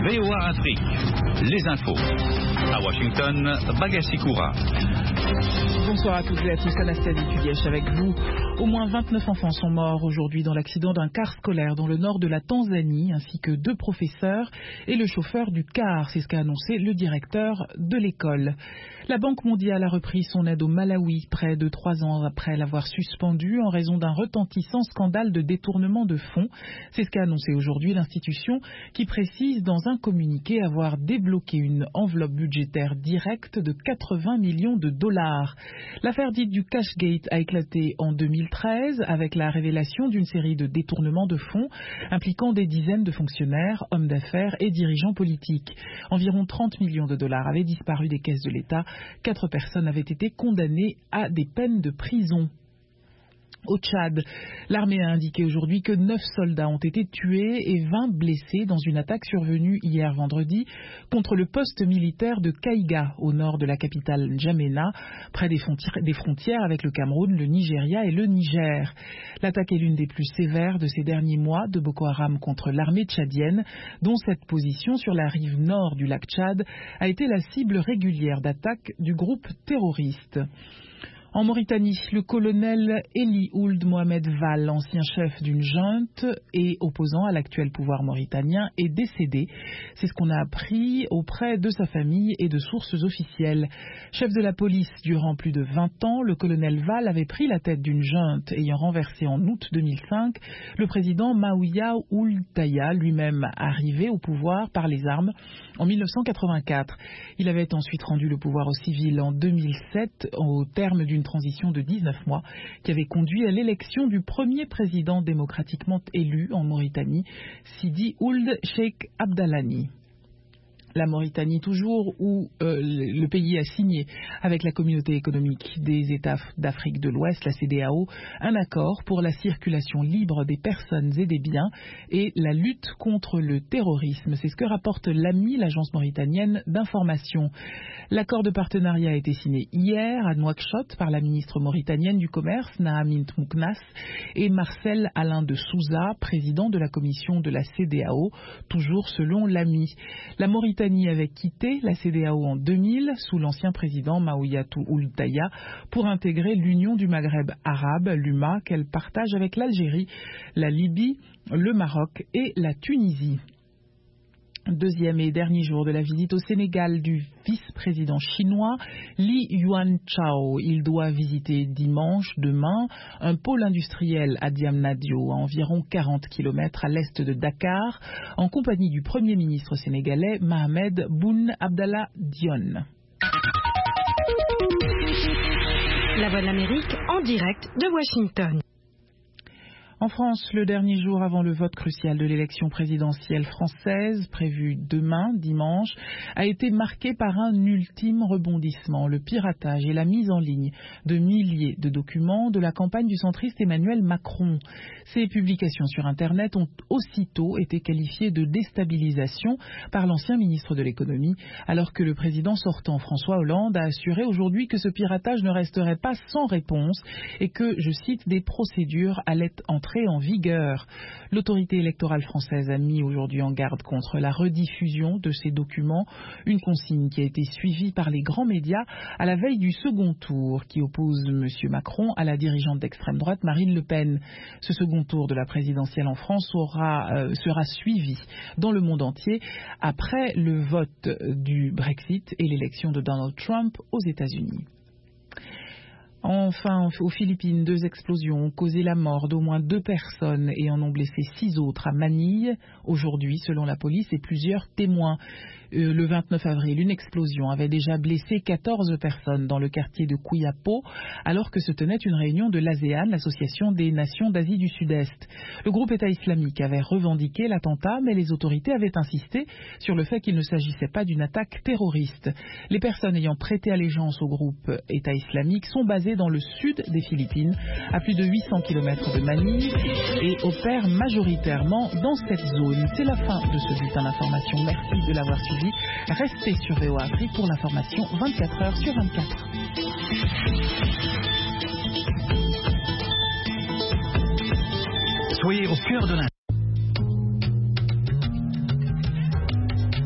VOA Afrique, les infos. À Washington, Bagassi Koura. Bonsoir à toutes et à tous, Anastasie Tulièche avec vous. Au moins 29 enfants sont morts aujourd'hui dans l'accident d'un car scolaire dans le nord de la Tanzanie, ainsi que 2 professeurs et le chauffeur du car. C'est ce qu'a annoncé le directeur de l'école. La Banque mondiale a repris son aide au Malawi près de 3 ans après l'avoir suspendue en raison d'un retentissant scandale de détournement de fonds. C'est ce qu'a annoncé aujourd'hui l'institution qui précise dans un communiqué avoir débloqué une enveloppe budgétaire directe de 80 millions de dollars. L'affaire dite du Cashgate a éclaté en 2013 avec la révélation d'une série de détournements de fonds impliquant des dizaines de fonctionnaires, hommes d'affaires et dirigeants politiques. Environ 30 millions de dollars avaient disparu des caisses de l'État. 4 personnes avaient été condamnées à des peines de prison. Au Tchad, l'armée a indiqué aujourd'hui que 9 soldats ont été tués et 20 blessés dans une attaque survenue hier vendredi contre le poste militaire de Kaïga, au nord de la capitale N'Djamena, près des frontières avec le Cameroun, le Nigeria et le Niger. L'attaque est l'une des plus sévères de ces derniers mois de Boko Haram contre l'armée tchadienne, dont cette position sur la rive nord du lac Tchad a été la cible régulière d'attaques du groupe terroriste. En Mauritanie, le colonel Eli Ould Mohamed Val, ancien chef d'une junte et opposant à l'actuel pouvoir mauritanien, est décédé. C'est ce qu'on a appris auprès de sa famille et de sources officielles. Chef de la police durant plus de 20 ans, le colonel Val avait pris la tête d'une junte ayant renversé en août 2005 le président Maouya Ould Taya, lui-même arrivé au pouvoir par les armes en 1984. Il avait ensuite rendu le pouvoir aux civils en 2007 au terme d'une transition de 19 mois qui avait conduit à l'élection du premier président démocratiquement élu en Mauritanie, Sidi Ould Cheikh Abdallani. La Mauritanie toujours, où le pays a signé avec la communauté économique des États d'Afrique de l'Ouest, la CEDEAO, un accord pour la circulation libre des personnes et des biens et la lutte contre le terrorisme. C'est ce que rapporte l'AMI, l'agence mauritanienne d'information. L'accord de partenariat a été signé hier à Nouakchott par la ministre mauritanienne du Commerce, Naamint Mouknas, et Marcel Alain de Souza, président de la commission de la CEDEAO, toujours selon l'AMI. La Mauritanie avait quitté la CEDEAO en 2000 sous l'ancien président Maouyatou Ould Taya pour intégrer l'Union du Maghreb arabe, l'UMA, qu'elle partage avec l'Algérie, la Libye, le Maroc et la Tunisie. Deuxième et dernier jour de la visite au Sénégal du vice-président chinois Li Yuanchao. Il doit visiter dimanche, demain, un pôle industriel à Diamniadio, à environ 40 km à l'est de Dakar, en compagnie du Premier ministre sénégalais Mohamed Boun Abdallah Dionne. La Voix de l'Amérique en direct de Washington. En France, le dernier jour avant le vote crucial de l'élection présidentielle française, prévu demain, dimanche, a été marqué par un ultime rebondissement, le piratage et la mise en ligne de milliers de documents de la campagne du centriste Emmanuel Macron. Ces publications sur Internet ont aussitôt été qualifiées de déstabilisation par l'ancien ministre de l'économie, alors que le président sortant François Hollande a assuré aujourd'hui que ce piratage ne resterait pas sans réponse et que, je cite, des procédures allaient entrer en vigueur. L'autorité électorale française a mis aujourd'hui en garde contre la rediffusion de ces documents, une consigne qui a été suivie par les grands médias à la veille du second tour qui oppose M. Macron à la dirigeante d'extrême droite Marine Le Pen. Ce second tour de la présidentielle en France sera suivi dans le monde entier après le vote du Brexit et l'élection de Donald Trump aux États-Unis. Enfin, aux Philippines, 2 explosions ont causé la mort d'au moins 2 personnes et en ont blessé 6 autres à Manille, aujourd'hui, selon la police et plusieurs témoins. Le 29 avril, une explosion avait déjà blessé 14 personnes dans le quartier de Cuyapo, alors que se tenait une réunion de l'ASEAN, l'Association des Nations d'Asie du Sud-Est. Le groupe État islamique avait revendiqué l'attentat, mais les autorités avaient insisté sur le fait qu'il ne s'agissait pas d'une attaque terroriste. Les personnes ayant prêté allégeance au groupe État islamique sont basées dans le sud des Philippines, à plus de 800 km de Manille, et opèrent majoritairement dans cette zone. C'est la fin de ce bulletin d'information. Merci de l'avoir suivi. Restez sur VOA Afrique pour l'information 24 heures sur 24. Soyez au cœur de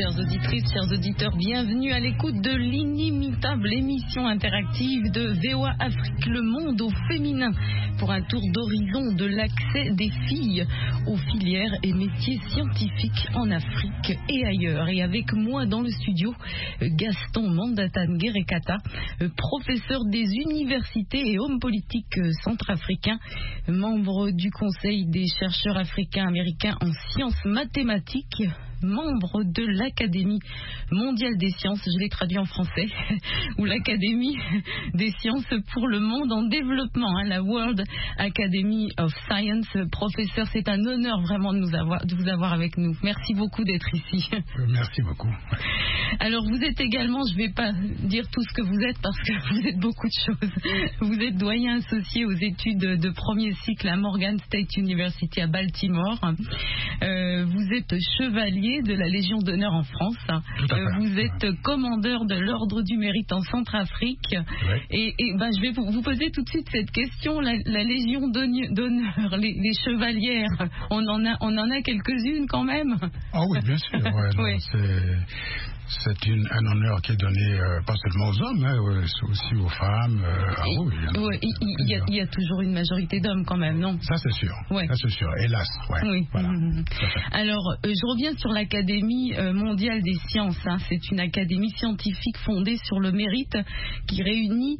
Chères auditrices, chers auditeurs, bienvenue à l'écoute de l'inimitable émission interactive de VOA Afrique, le monde au féminin, pour un tour d'horizon de l'accès des filles aux filières et métiers scientifiques en Afrique et ailleurs. Et avec moi dans le studio, Gaston Mandatane Gerekata, professeur des universités et homme politique centrafricain, membre du Conseil des chercheurs africains-américains en sciences mathématiques, membre de l'Académie mondiale des sciences, je l'ai traduit en français, ou l'Académie des sciences pour le monde en développement, la World Academy of Science. Professeur, c'est un honneur vraiment de vous avoir avec nous. Merci beaucoup d'être ici. Merci beaucoup. Alors vous êtes également, je ne vais pas dire tout ce que vous êtes parce que vous êtes beaucoup de choses. Vous êtes doyen associé aux études de premier cycle à Morgan State University à Baltimore. Vous êtes chevalier de la Légion d'honneur en France. Vous êtes commandeur de l'Ordre du Mérite en Centrafrique. Ouais. Et je vais vous poser tout de suite cette question. La Légion d'honneur, les chevalières, on en a quelques-unes quand même. Ah oui, bien sûr. Ouais, c'est un honneur qui est donné pas seulement aux hommes, aussi aux femmes. Il y a toujours une majorité d'hommes quand même, non? Ça c'est sûr. Ouais. Ça c'est sûr. Hélas. Ouais. Oui. Voilà. Alors, je reviens sur l'Académie mondiale des sciences. C'est une académie scientifique fondée sur le mérite qui réunit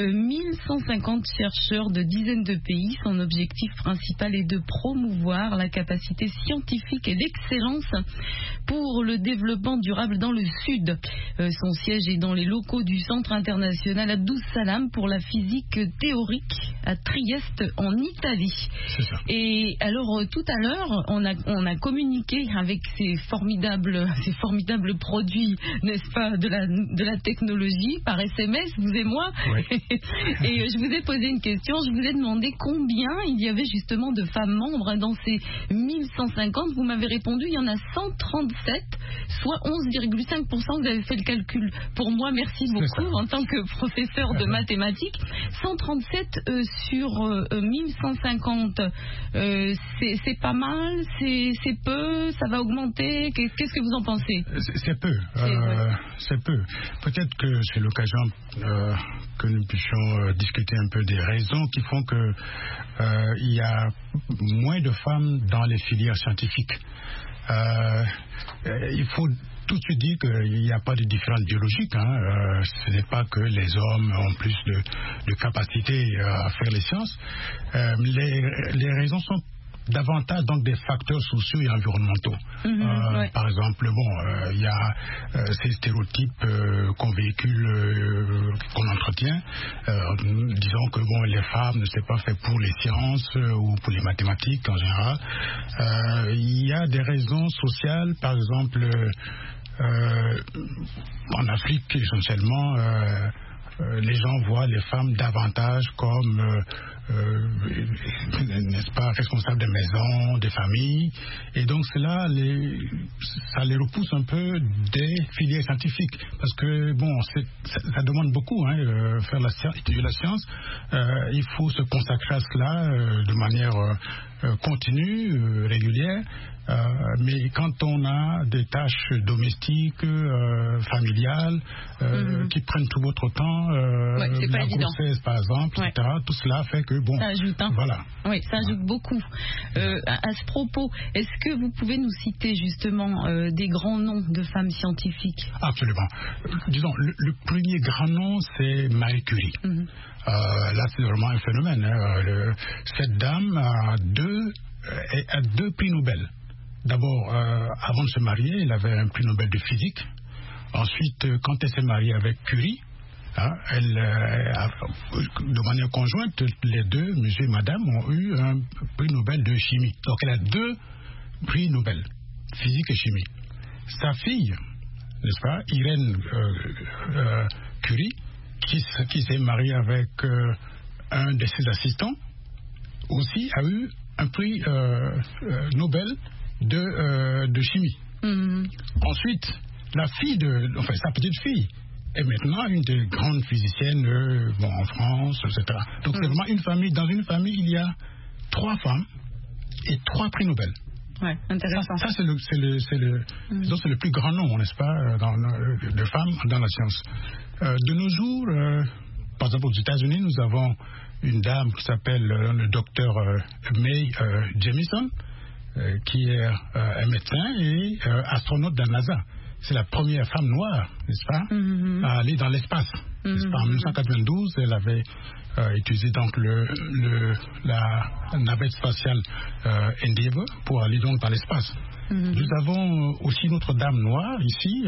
1150 chercheurs de dizaines de pays. Son objectif principal est de promouvoir la capacité scientifique et l'excellence pour le développement durable dans le Sud. Son siège est dans les locaux du Centre international Abdus Salam pour la physique théorique à Trieste en Italie. C'est ça. Et alors tout à l'heure, on a communiqué avec ces formidables produits, n'est-ce pas, de la technologie par SMS, vous et moi. Oui. Et je vous ai posé une question, je vous ai demandé combien il y avait justement de femmes membres dans ces 1150. Vous m'avez répondu, il y en a 137, soit 11,5%. Vous avez fait le calcul pour moi, merci beaucoup en tant que professeur de mathématiques. 137 sur 1150, c'est pas mal, c'est peu, ça va augmenter, qu'est-ce que vous en pensez? C'est peu, c'est peu. Peut-être que c'est l'occasion que nous puissions discuter un peu des raisons qui font que il y a moins de femmes dans les filières scientifiques. Il faut tout de suite dire qu'il n'y a pas de différence biologique. Ce n'est pas que les hommes ont plus de capacité à faire les sciences. Les raisons sont davantage donc des facteurs sociaux et environnementaux. Par exemple, il y a ces stéréotypes qu'on véhicule, qu'on entretient. Disons que les femmes ne sont pas faites pour les sciences ou pour les mathématiques en général. Il y a des raisons sociales, par exemple en Afrique essentiellement. Les gens voient les femmes davantage comme n'est-ce pas, responsables des maisons, des familles, et donc cela ça les repousse un peu des filières scientifiques, parce que ça demande beaucoup, faire étudier la science. Il faut se consacrer à cela de manière continue, régulière. Mais quand on a des tâches domestiques, familiales, qui prennent tout votre temps, la grossesse par exemple, etc., tout cela fait que ça ajoute, voilà. Oui, ça ajoute beaucoup. À ce propos, est-ce que vous pouvez nous citer justement des grands noms de femmes scientifiques? Absolument. Disons, le premier grand nom, c'est Marie Curie. Là, c'est vraiment un phénomène. Cette dame a deux prix Nobel. D'abord, avant de se marier, elle avait un prix Nobel de physique. Ensuite, quand elle s'est mariée avec Curie, de manière conjointe, les deux, monsieur et madame, ont eu un prix Nobel de chimie. Donc, elle a deux prix Nobel, physique et chimie. Sa fille, n'est-ce pas, Irène Curie, qui s'est mariée avec un de ses assistants, aussi a eu un prix Nobel de chimie. Ensuite, sa petite fille est maintenant une des grandes physiciennes en France, etc. Donc c'est vraiment une famille. Dans une famille, il y a 3 femmes et 3 prix Nobel. Ouais, intéressant. Ça c'est le plus grand nombre, n'est-ce pas, de femmes dans la science. De nos jours, par exemple aux États-Unis, nous avons une dame qui s'appelle le docteur Mae Jemison, qui est un médecin et astronaute de la NASA. C'est la première femme noire, n'est-ce pas, à aller dans l'espace. N'est-ce pas? En 1992, elle avait utilisé donc la navette spatiale Endeavour pour aller donc dans l'espace. Nous avons aussi une autre dame noire ici,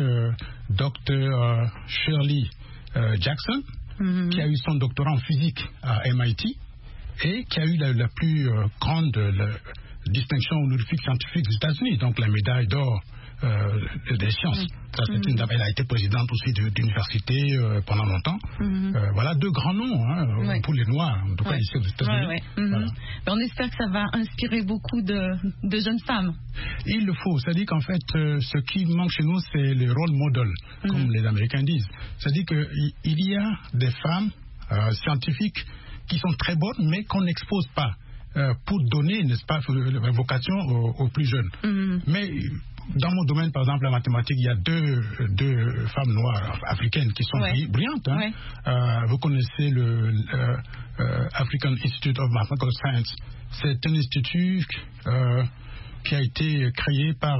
Dr. Shirley Jackson, qui a eu son doctorat en physique à MIT et qui a eu la plus grande distinction honorifique scientifique des États-Unis, donc la médaille d'or des sciences. Ça, c'est une dame. Elle a été présidente aussi d'université pendant longtemps. Voilà deux grands noms pour les Noirs, en tout cas ici aux États-Unis. Voilà. On espère que ça va inspirer beaucoup de jeunes femmes. Il le faut. C'est-à-dire qu'en fait, ce qui manque chez nous, c'est le role model, comme les Américains disent. C'est-à-dire qu'il y a des femmes scientifiques qui sont très bonnes, mais qu'on n'expose pas pour donner, n'est-ce pas, la vocation aux plus jeunes. Mais dans mon domaine, par exemple, la mathématique, il y a deux femmes noires africaines qui sont brillantes. Vous connaissez le African Institute of Mathematical Science. C'est un institut qui a été créé par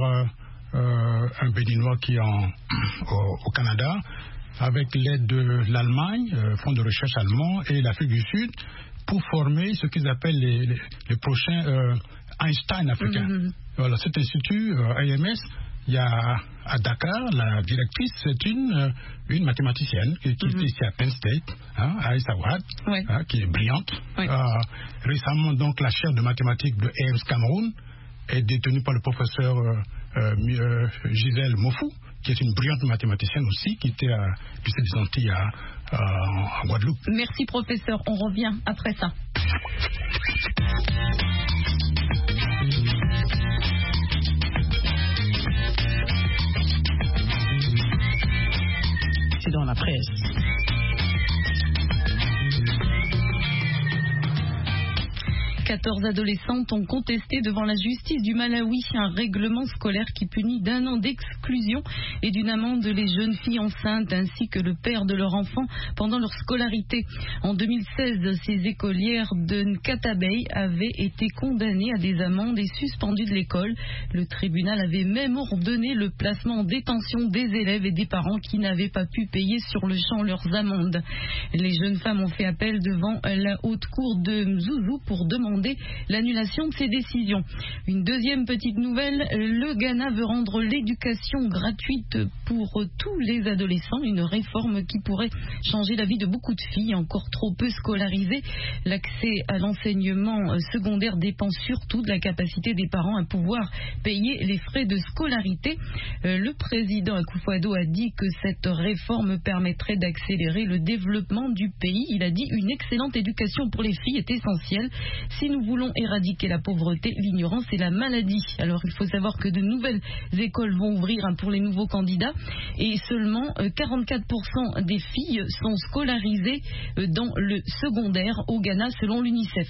un Béninois qui est au Canada, avec l'aide de l'Allemagne, fonds de recherche allemand, et l'Afrique du Sud, pour former ce qu'ils appellent les prochains Einstein africains. Voilà, cet institut, IMS, il y a à Dakar, la directrice, c'est une mathématicienne qui est ici à Penn State, Aïssa Ouad, qui est brillante. Récemment, donc, la chaire de mathématiques de EMS Cameroun est détenue par le professeur Gisèle Mofou, qui est une brillante mathématicienne aussi, qui était à lycée des Antilles en Guadeloupe. Merci professeur, on revient après ça. C'est dans la presse. Quatorze adolescentes ont contesté devant la justice du Malawi un règlement scolaire qui punit d'1 an d'exclusion et d'une amende les jeunes filles enceintes ainsi que le père de leur enfant pendant leur scolarité. En 2016, ces écolières de Nkatabey avaient été condamnées à des amendes et suspendues de l'école. Le tribunal avait même ordonné le placement en détention des élèves et des parents qui n'avaient pas pu payer sur le champ leurs amendes. Les jeunes femmes ont fait appel devant la haute cour de Mzuzu pour demander l'annulation de ces décisions. Une deuxième petite nouvelle, le Ghana veut rendre l'éducation gratuite pour tous les adolescents, une réforme qui pourrait changer la vie de beaucoup de filles encore trop peu scolarisées. L'accès à l'enseignement secondaire dépend surtout de la capacité des parents à pouvoir payer les frais de scolarité. Le président Akufo-Addo a dit que cette réforme permettrait d'accélérer le développement du pays. Il a dit une excellente éducation pour les filles est essentielle. Si nous voulons éradiquer la pauvreté, l'ignorance et la maladie. Alors il faut savoir que de nouvelles écoles vont ouvrir pour les nouveaux candidats et seulement 44% des filles sont scolarisées dans le secondaire au Ghana selon l'UNICEF.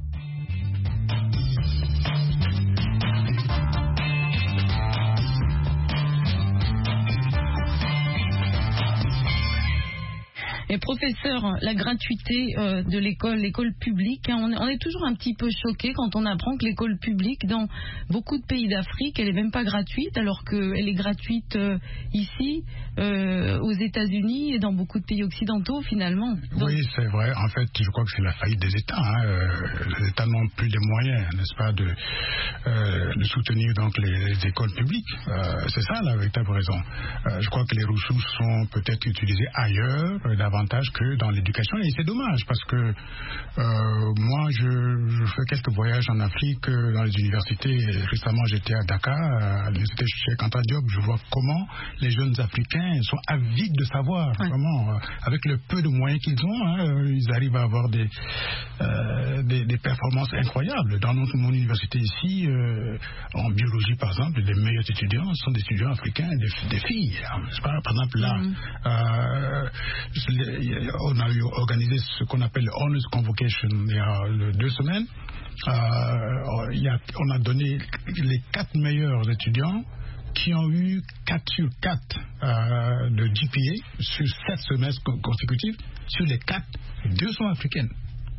Et professeur, la gratuité de l'école publique, on est toujours un petit peu choqué quand on apprend que l'école publique, dans beaucoup de pays d'Afrique, elle n'est même pas gratuite, alors qu'elle est gratuite ici, aux États-Unis et dans beaucoup de pays occidentaux, finalement. Donc... Oui, c'est vrai. En fait, je crois que c'est la faillite des États. Les États n'ont plus les moyens, n'est-ce pas, de soutenir donc les écoles publiques. C'est ça la véritable raison. Je crois que les ressources sont peut-être utilisées ailleurs, davantage que dans l'éducation, et c'est dommage parce que moi je fais quelques voyages en Afrique dans les universités. Récemment j'étais à Dakar à l'université Cheikh Anta Diop. Je vois comment les jeunes Africains sont avides de savoir comment avec le peu de moyens qu'ils ont, ils arrivent à avoir des performances incroyables. Dans mon université ici en biologie par exemple, les meilleurs étudiants sont des étudiants africains, des filles, par exemple là on a organisé ce qu'on appelle le Honors Convocation il y a 2 semaines. on a donné les 4 meilleurs étudiants qui ont eu 4 sur 4 de GPA sur 7 semestres consécutifs. Sur les 4, 2 sont africaines.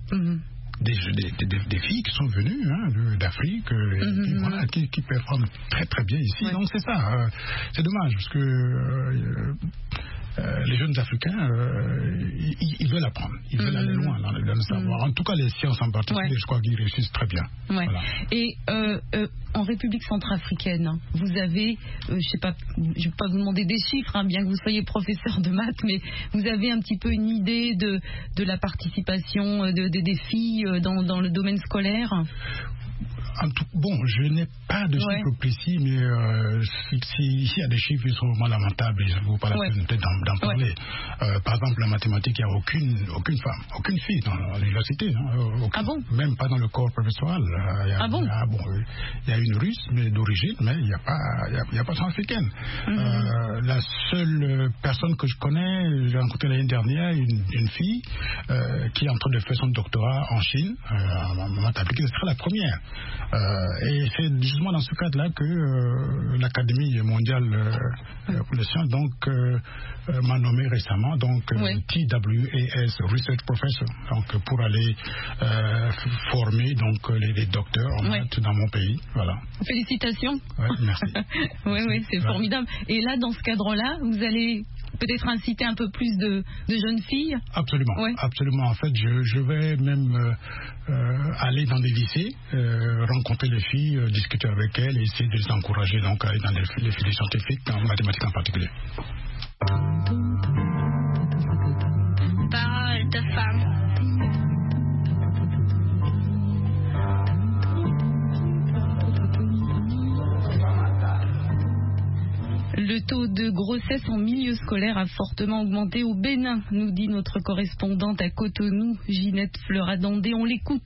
Des filles qui sont venues d'Afrique, qui performent très très bien ici. Ouais. Donc c'est ça. C'est dommage parce que les jeunes Africains, ils veulent apprendre, ils veulent aller loin dans le savoir. En tout cas, les sciences en particulier, je crois qu'ils réussissent très bien. Ouais. Voilà. Et en République centrafricaine, vous avez, je ne vais pas vous demander des chiffres, bien que vous soyez professeur de maths, mais vous avez un petit peu une idée de la participation des filles dans le domaine scolaire? Bon, je n'ai pas de chiffres précis, mais s'il y a des chiffres, ils sont vraiment lamentables, il ne vaut pas la peine peut-être d'en parler. Par exemple, la mathématique, il n'y a aucune femme, aucune fille dans l'université. Même pas dans le corps professoral. Il y a une russe, mais d'origine, mais il n'y a pas centrafricaine. La seule personne que je connais, j'ai rencontré l'année dernière, une fille qui est en train de faire son doctorat en Chine, en maths appliquée, ce sera la première. Et c'est justement dans ce cadre-là que l'Académie mondiale pour les sciences m'a nommé récemment TWAS Research Professor, pour aller former les docteurs en maths dans mon pays. Voilà. Félicitations. Merci. Oui, c'est formidable. Et là, dans ce cadre-là, vous allez peut-être inciter un peu plus de jeunes filles? Absolument, absolument. En fait, je vais même aller dans des lycées, rencontrer les filles, discuter avec elles et essayer de les encourager à aller dans les filières scientifiques, en mathématiques en particulier. Parole de femme. Le taux de grossesse en milieu scolaire a fortement augmenté au Bénin, nous dit notre correspondante à Cotonou, Ginette Fleuradandé. On l'écoute.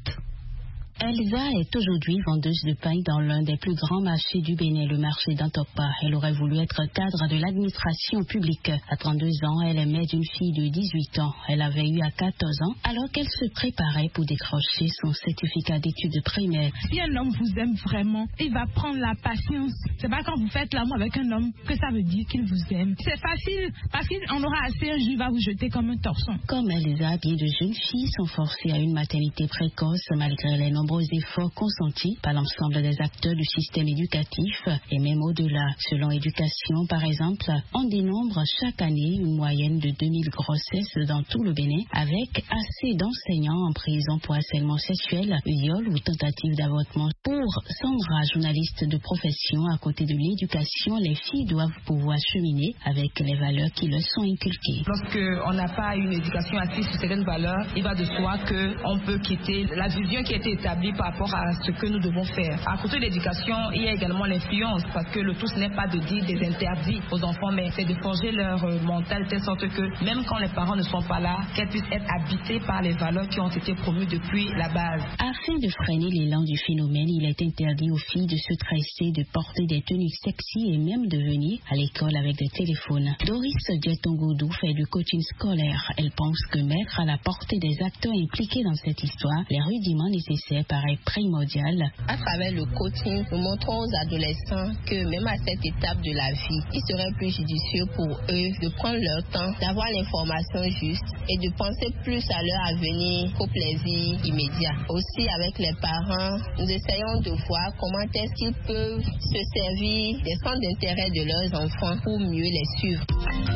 Elsa est aujourd'hui vendeuse de pain dans l'un des plus grands marchés du Bénin, le marché d'Antokpa. Elle aurait voulu être cadre de l'administration publique. À 32 ans, elle est mère d'une fille de 18 ans. Elle avait eu à 14 ans alors qu'elle se préparait pour décrocher son certificat d'études primaires. Si un homme vous aime vraiment, il va prendre la patience. C'est pas quand vous faites l'amour avec un homme que ça veut dire qu'il vous aime. C'est facile parce qu'on aura assez un jour, il va vous jeter comme un torchon. Comme Elsa, bien de jeunes filles sont forcées à une maternité précoce malgré les nombreux efforts consentis par l'ensemble des acteurs du système éducatif et même au-delà. Selon Éducation, par exemple, on dénombre chaque année une moyenne de 2000 grossesses dans tout le Bénin, avec assez d'enseignants en prison pour harcèlement sexuel, viol ou tentative d'avortement. Pour Sandra, journaliste de profession, à côté de l'éducation, les filles doivent pouvoir cheminer avec les valeurs qui leur sont inculquées. Lorsqu'on n'a pas une éducation assise sur certaines valeurs, il va de soi qu'on peut quitter la vision qui a été établie par rapport à ce que nous devons faire. À côté de l'éducation, il y a également l'influence, parce que le tout ce n'est pas de dire des interdits aux enfants, mais c'est de forger leur mental de telle sorte que même quand les parents ne sont pas là, qu'elles puissent être habitées par les valeurs qui ont été promues depuis la base. Afin de freiner l'élan du phénomène, il est interdit aux filles de se tresser, de porter des tenues sexy et même de venir à l'école avec des téléphones. Doris Dietongoudou fait du coaching scolaire. Elle pense que mettre à la portée des acteurs impliqués dans cette histoire les rudiments nécessaires paraît primordial. À travers le coaching, nous montrons aux adolescents que même à cette étape de la vie, il serait plus judicieux pour eux de prendre leur temps, d'avoir l'information juste et de penser plus à leur avenir qu'au plaisir immédiat. Aussi avec les parents, nous essayons de voir comment est-ce qu'ils peuvent se servir des centres d'intérêt de leurs enfants pour mieux les suivre.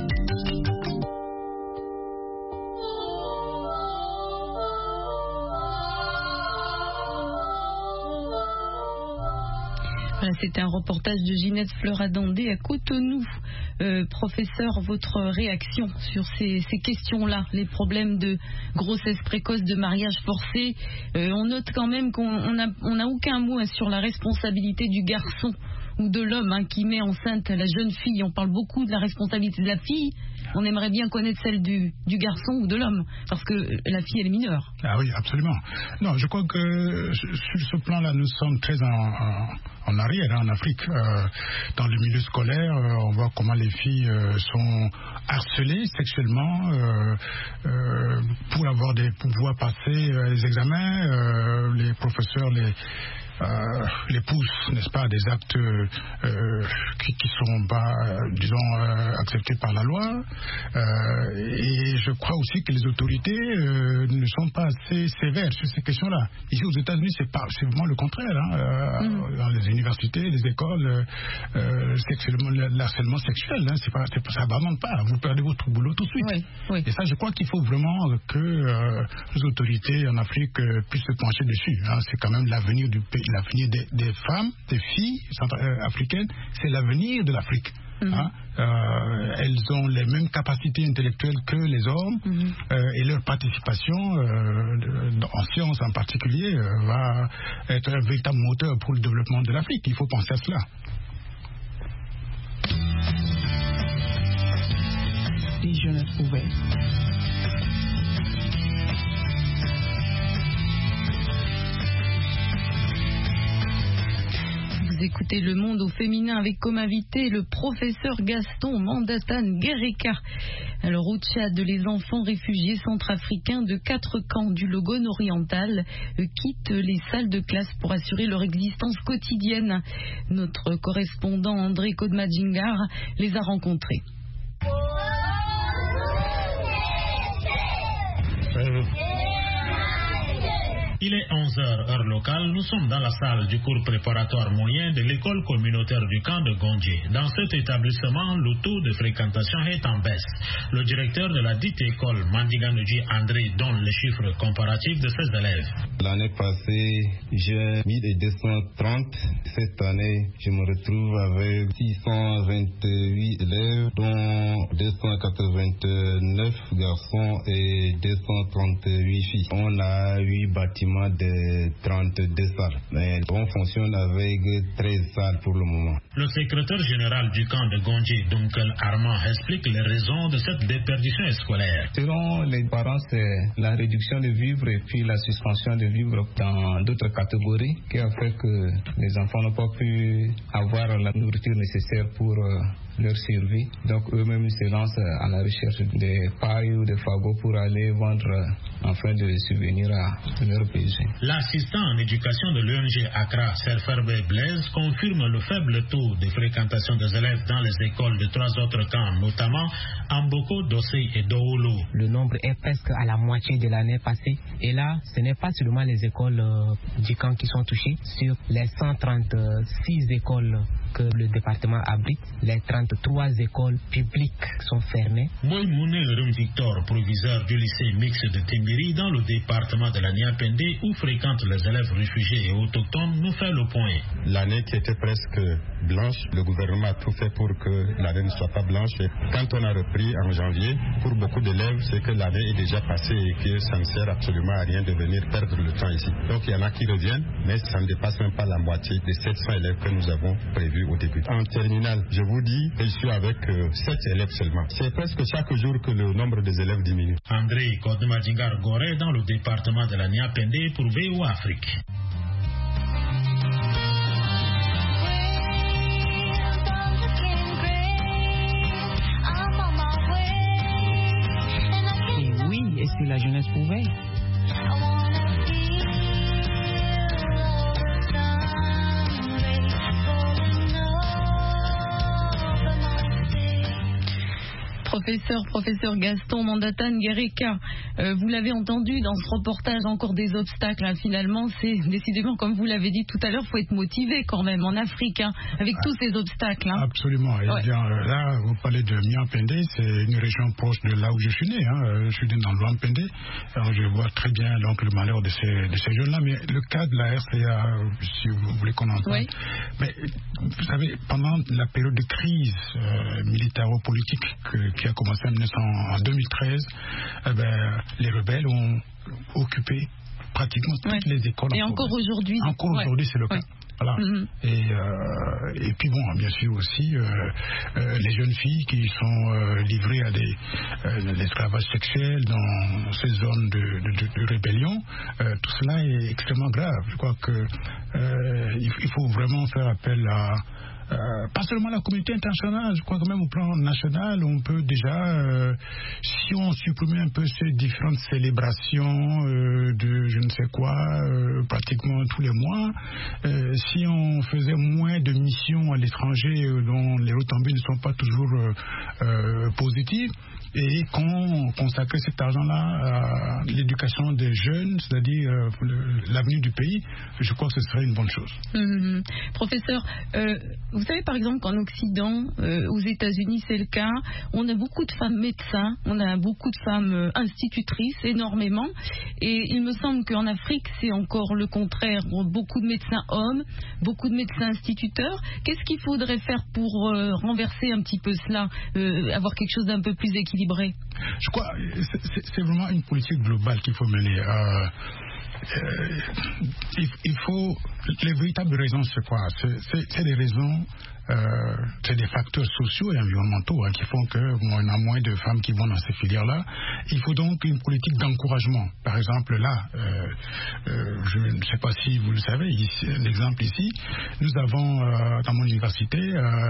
C'était un reportage de Ginette Fleuradandé à Cotonou. Professeur, votre réaction sur ces questions-là, les problèmes de grossesse précoce, de mariage forcé. On note quand même qu'on n'a aucun mot sur la responsabilité du garçon ou de l'homme qui met enceinte la jeune fille. On parle beaucoup de la responsabilité de la fille. On aimerait bien connaître celle du garçon ou de l'homme, parce que la fille, elle est mineure. Ah oui, absolument. Non, je crois que sur ce plan-là, nous sommes très en en arrière en Afrique. Dans le milieu scolaire, on voit comment les filles sont harcelées sexuellement pour pouvoir passer les examens. Les professeurs les poussent, n'est-ce pas, à des actes qui sont pas, acceptés par la loi. Et je crois aussi que les autorités ne sont pas assez sévères sur ces questions-là. Ici aux États-Unis, c'est vraiment le contraire. Dans les universités, les écoles, l'harcèlement sexuel, ça abandonne pas. Vous perdez votre boulot tout de suite. Oui. Et ça, je crois qu'il faut vraiment que les autorités en Afrique puissent se pencher dessus. C'est quand même l'avenir du pays. L'avenir des femmes, des filles africaines, c'est l'avenir de l'Afrique. Elles ont les mêmes capacités intellectuelles que les hommes et leur participation en sciences en particulier va être un véritable moteur pour le développement de l'Afrique. Il faut penser à cela. Si je ne pouvais. Vous écoutez Le Monde au féminin avec comme invité le professeur Gaston Mandatane Guereka. Alors au Tchad, les enfants réfugiés centrafricains de 4 camps du Logone oriental quittent les salles de classe pour assurer leur existence quotidienne. Notre correspondant André Kodmadjingar les a rencontrés. Il est 11h, heure locale. Nous sommes dans la salle du cours préparatoire moyen de l'école communautaire du camp de Gondje. Dans cet établissement, le taux de fréquentation est en baisse. Le directeur de la dite école, Mandiganouji André, donne les chiffres comparatifs de ses élèves. L'année passée, j'ai 1230. Cette année, je me retrouve avec 628 élèves, dont 289 garçons et 238 filles. On a 8 bâtiments de 32 salles. Mais on fonctionne avec 13 salles pour le moment. Le secrétaire général du camp de Gondje, Dunkel Armand, explique les raisons de cette déperdition scolaire. Selon les parents, c'est la réduction de vivres et puis la suspension de vivres dans d'autres catégories qui a fait que les enfants n'ont pas pu avoir la nourriture nécessaire pour leur survie. Donc eux-mêmes se lancent à la recherche des pailles ou des fagots pour aller vendre afin de subvenir à leurs besoins. L'assistant en éducation de l'ONG Accra, Serferbe Blaise, confirme le faible taux de fréquentation des élèves dans les écoles de 3 autres camps, notamment Amboko, Dossé et Doolo. Le nombre est presque à la moitié de l'année passée. Et là, ce n'est pas seulement les écoles du camp qui sont touchées. Sur les 136 écoles que le département abrite, les 33 écoles publiques sont fermées. Moïmoune Rum Victor, proviseur du lycée mixte de Timbiri dans le département de la Niapende où fréquentent les élèves réfugiés et autochtones, nous fait le point. L'année qui était presque blanche, le gouvernement a tout fait pour que l'année ne soit pas blanche. Et quand on a repris en janvier, pour beaucoup d'élèves, c'est que l'année est déjà passée et que ça ne sert absolument à rien de venir perdre le temps ici. Donc il y en a qui reviennent, mais ça ne dépasse même pas la moitié des 700 élèves que nous avons prévus au début. En terminale, je vous dis, je suis avec 7 élèves seulement. C'est presque chaque jour que le nombre des élèves diminue. André Kodmadjingar Goré dans le département de la Niapende pour VOA Afrique. Et oui, et si la jeunesse pouvait. Professeur Gaston Mandatane Guereka, vous l'avez entendu dans ce reportage, encore des obstacles. Finalement, c'est décidément, comme vous l'avez dit tout à l'heure, il faut être motivé quand même en Afrique, avec tous ces obstacles. Absolument. Ouais. Et bien, là, vous parlez de Niapende, c'est une région proche de là où je suis né. Je suis né dans l'Ouampende. Alors, je vois très bien donc, le malheur de ces jeunes-là. Mais le cas de la RCA, si vous voulez qu'on entende. Oui. Mais vous savez, pendant la période de crise militaro-politique qui a commencé en 2013, les rebelles ont occupé pratiquement toutes les écoles. Et encore aujourd'hui. Encore aujourd'hui, c'est le cas. Voilà. Et puis bon, bien sûr aussi les jeunes filles qui sont livrées à l'esclavage sexuel dans ces zones de rébellion, tout cela est extrêmement grave. Je crois que il faut vraiment faire appel à pas seulement la communauté internationale, je crois que même au plan national, on peut déjà, si on supprimait un peu ces différentes célébrations de je ne sais quoi, pratiquement tous les mois, si on faisait moins de missions à l'étranger dont les retombées ne sont pas toujours positives, et qu'on consacrait cet argent-là à l'éducation des jeunes, c'est-à-dire l'avenir du pays, je crois que ce serait une bonne chose. Professeur, vous savez par exemple qu'en Occident, aux États-Unis c'est le cas, on a beaucoup de femmes médecins, on a beaucoup de femmes institutrices, énormément, et il me semble qu'en Afrique c'est encore le contraire, beaucoup de médecins hommes, beaucoup de médecins instituteurs. Qu'est-ce qu'il faudrait faire pour renverser un petit peu cela, avoir quelque chose d'un peu plus équilibré? Je crois que c'est vraiment une politique globale qu'il faut mener. Il faut, les véritables raisons, c'est quoi? C'est des raisons, c'est des facteurs sociaux et environnementaux qui font qu'on a moins de femmes qui vont dans ces filières-là. Il faut donc une politique d'encouragement. Par exemple, là, je ne sais pas si vous le savez, ici, un exemple ici, nous avons dans mon université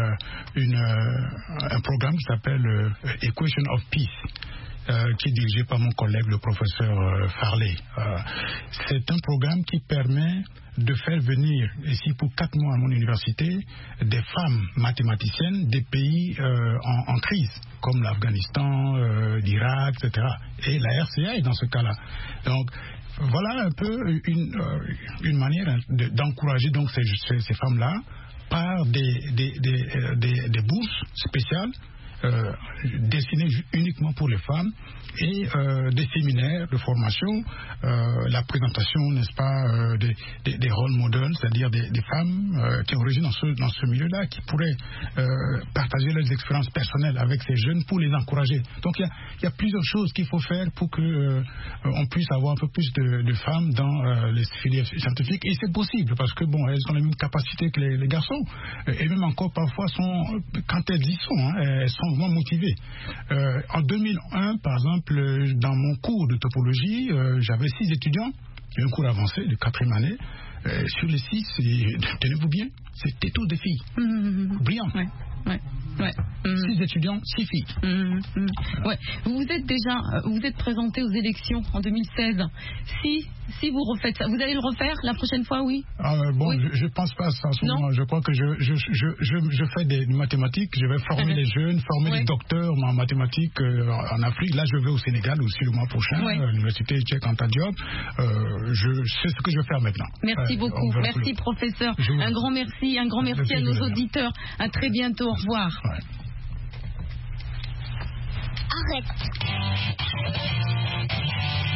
un programme qui s'appelle Equation of Peace. Qui est dirigé par mon collègue le professeur Farley. C'est un programme qui permet de faire venir ici pour 4 mois à mon université des femmes mathématiciennes des pays en crise, comme l'Afghanistan, l'Irak, etc. Et la RCA est dans ce cas-là. Donc voilà un peu une manière d'encourager donc ces femmes-là par des bourses spéciales destinés uniquement pour les femmes et des séminaires de formation, la présentation, n'est-ce pas, des rôle models, c'est-à-dire des femmes qui ont réussi dans ce milieu-là, qui pourraient partager leurs expériences personnelles avec ces jeunes pour les encourager. Donc il y a plusieurs choses qu'il faut faire pour que on puisse avoir un peu plus de femmes dans les filières scientifiques, et c'est possible parce que bon, elles ont les mêmes capacités que les garçons, et même encore parfois quand elles y sont, elles sont vraiment motivées. En 2001, par exemple, dans mon cours de topologie, j'avais 6 étudiants, un cours avancé de 4e année. Sur les 6, tenez-vous bien, c'était tous des filles. Brillantes. Ouais. 6 étudiants, 6 filles. Ouais. Vous êtes présenté aux élections en 2016. Si vous refaites ça, vous allez le refaire la prochaine fois, oui? Oui. Je ne pense pas à ça en ce moment. Je crois que je fais des mathématiques, je vais former les jeunes, former les docteurs en mathématiques en Afrique. Là, je vais au Sénégal aussi le mois prochain, à l'université Cheikh Anta Diop. C'est ce que je vais faire maintenant. Merci beaucoup. Merci, professeur. Un grand merci à nos auditeurs. À très bientôt. Au revoir. Arrête.